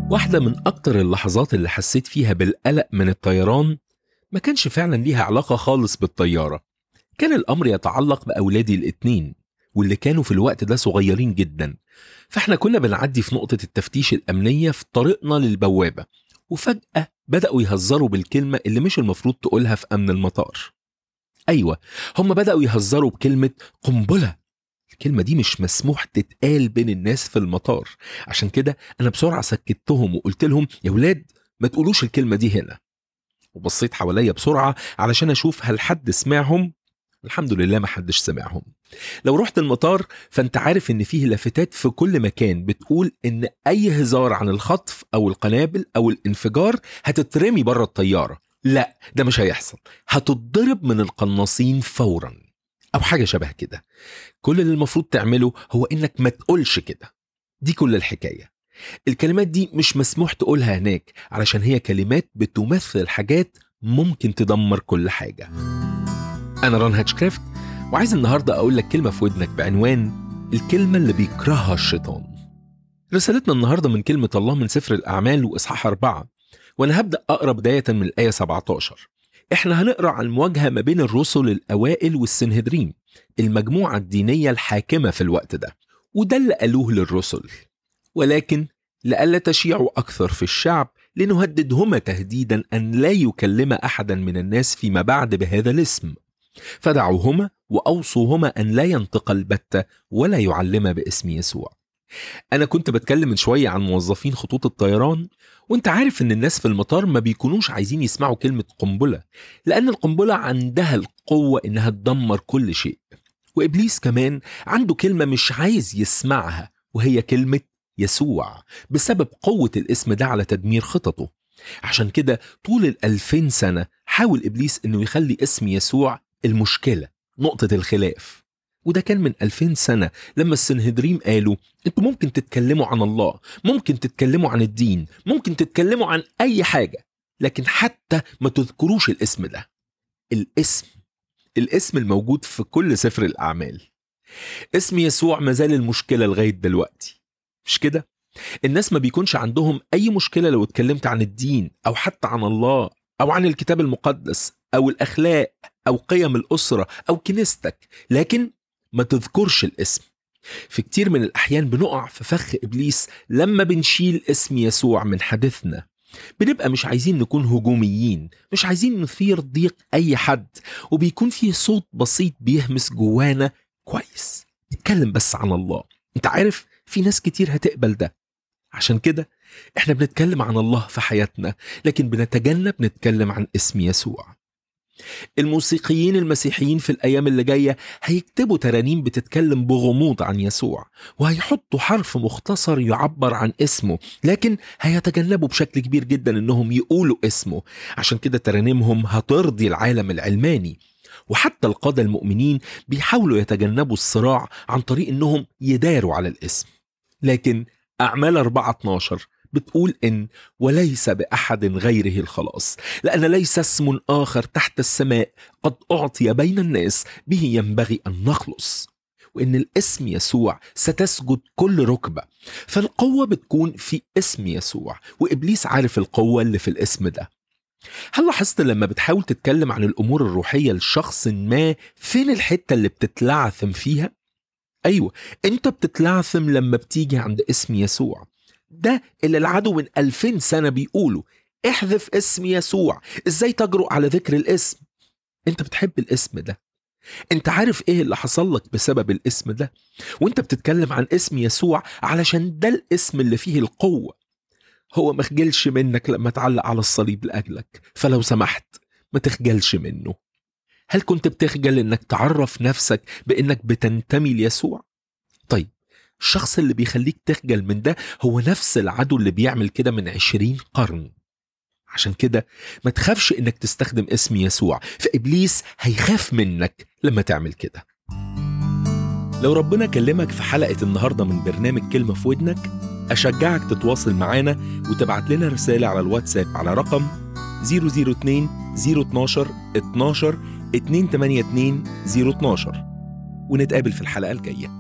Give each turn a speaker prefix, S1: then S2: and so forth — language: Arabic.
S1: واحدة من أكتر اللحظات اللي حسيت فيها بالقلق من الطيران ما كانش فعلا ليها علاقة خالص بالطيارة. كان الأمر يتعلق بأولادي الاتنين واللي كانوا في الوقت ده صغيرين جدا. فاحنا كنا بنعدي في نقطة التفتيش الأمنية في طريقنا للبوابة، وفجأة بدأوا يهزروا بالكلمة اللي مش المفروض تقولها في أمن المطار. أيوة، هم بدأوا يهزروا بكلمة قنبلة. الكلمة دي مش مسموح تتقال بين الناس في المطار. عشان كده أنا بسرعة سكتهم وقلت لهم يا ولاد ما تقولوش الكلمة دي هنا، وبصيت حواليا بسرعة علشان أشوف هل حد سمعهم. الحمد لله ما حدش سمعهم. لو رحت المطار فأنت عارف إن فيه لافتات في كل مكان بتقول إن أي هزار عن الخطف أو القنابل أو الانفجار هتترمي بره الطيارة. لا، ده مش هيحصل، هتتضرب من القناصين فورا أو حاجة شبه كده. كل اللي المفروض تعمله هو إنك ما تقولش كده. دي كل الحكاية. الكلمات دي مش مسموح تقولها هناك علشان هي كلمات بتمثل حاجات ممكن تدمر كل حاجة. أنا ران هاتشكرافت، وعايز النهاردة أقول لك كلمة في ودنك بعنوان الكلمة اللي بيكرهها الشيطان. رسالتنا النهاردة من كلمة الله من سفر الأعمال وإصحاح 4، وأنا هبدأ أقرأ بداية من الآية 17. إحنا هنقرأ عن مواجهة ما بين الرسل الأوائل والسنهدرين، المجموعة الدينية الحاكمة في الوقت ده. وده اللي قالوه للرسل: ولكن لئلا تشيعوا أكثر في الشعب لنهددهما تهديدا أن لا يكلم أحدا من الناس فيما بعد بهذا الاسم، فدعوهما وأوصوهما أن لا ينطق البتة ولا يعلم باسم يسوع. أنا كنت بتكلم من شوية عن موظفين خطوط الطيران، وانت عارف ان الناس في المطار ما بيكونوش عايزين يسمعوا كلمة قنبلة، لأن القنبلة عندها القوة انها تدمر كل شيء. وإبليس كمان عنده كلمة مش عايز يسمعها، وهي كلمة يسوع، بسبب قوة الاسم ده على تدمير خططه. عشان كده طول 2000 سنة حاول إبليس انه يخلي اسم يسوع المشكلة، نقطة الخلاف. وده كان من 2000 سنة لما السنهدرين قالوا انتوا ممكن تتكلموا عن الله، ممكن تتكلموا عن الدين، ممكن تتكلموا عن أي حاجة، لكن حتى ما تذكروش الاسم ده. الاسم الموجود في كل سفر الأعمال. اسم يسوع مازال المشكلة لغاية دلوقتي، مش كده؟ الناس ما بيكونش عندهم أي مشكلة لو اتكلمت عن الدين أو حتى عن الله أو عن الكتاب المقدس أو الأخلاق أو قيم الأسرة أو كنيستك، لكن ما تذكرش الاسم. في كتير من الأحيان بنقع في فخ إبليس لما بنشيل اسم يسوع من حديثنا. بنبقى مش عايزين نكون هجوميين، مش عايزين نثير ضيق أي حد، وبيكون فيه صوت بسيط بيهمس جوانا: كويس، اتكلم بس عن الله. انت عارف في ناس كتير هتقبل ده. عشان كده احنا بنتكلم عن الله في حياتنا، لكن بنتجنب نتكلم عن اسم يسوع. الموسيقيين المسيحيين في الأيام اللي جاية هيكتبوا ترانيم بتتكلم بغموض عن يسوع، وهيحطوا حرف مختصر يعبر عن اسمه، لكن هيتجنبوا بشكل كبير جدا انهم يقولوا اسمه. عشان كده ترانيمهم هترضي العالم العلماني. وحتى القادة المؤمنين بيحاولوا يتجنبوا الصراع عن طريق انهم يداروا على الاسم. لكن أعمال 4:12 بتقول إن وليس بأحد غيره الخلاص، لأن ليس اسم آخر تحت السماء قد أعطي بين الناس به ينبغي أن نخلص. وإن الاسم يسوع ستسجد كل ركبة. فالقوة بتكون في اسم يسوع، وإبليس عارف القوة اللي في الاسم ده. هل لاحظت لما بتحاول تتكلم عن الأمور الروحية لشخص ما، فين الحتة اللي بتتلعثم فيها؟ أيوة، أنت بتتلعثم لما بتيجي عند اسم يسوع. ده اللي العدو من 2000 سنة بيقولوا: احذف اسم يسوع، ازاي تجرؤ على ذكر الاسم؟ انت بتحب الاسم ده. انت عارف ايه اللي حصل لك بسبب الاسم ده، وانت بتتكلم عن اسم يسوع علشان ده الاسم اللي فيه القوة. هو ما خجلش منك لما تعلق على الصليب لأجلك، فلو سمحت ما تخجلش منه. هل كنت بتخجل انك تعرف نفسك بانك بتنتمي ليسوع؟ طيب، الشخص اللي بيخليك تخجل من ده هو نفس العدو اللي بيعمل كده من 20 قرن. عشان كده ما تخافش انك تستخدم اسم يسوع، فإبليس هيخاف منك لما تعمل كده. لو ربنا كلمك في حلقة النهاردة من برنامج كلمة في ودنك، أشجعك تتواصل معانا وتبعت لنا رسالة على الواتساب على رقم 002 012 12 282 012، ونتقابل في الحلقة الجاية.